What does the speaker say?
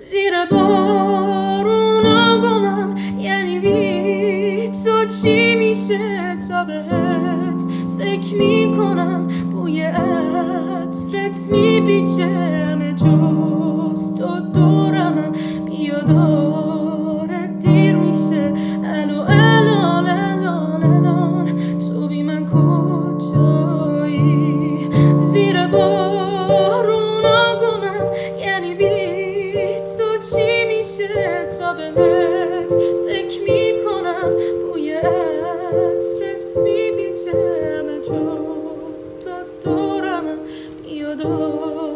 زیر بارونا گمم، یعنی بی تو چی میشه تا بهت فکر میکنم. بوی عطرت میپیچه همه جز تو دورمم. بیا داره دیر میشه، الو الان الان الان تو بی من کجایی؟ زیر بارونا گمم، یعنی بی تو چی میشه تا بهت فکر میکنم. بوی عطرت میپیچه همه جز تو دورمم. بیا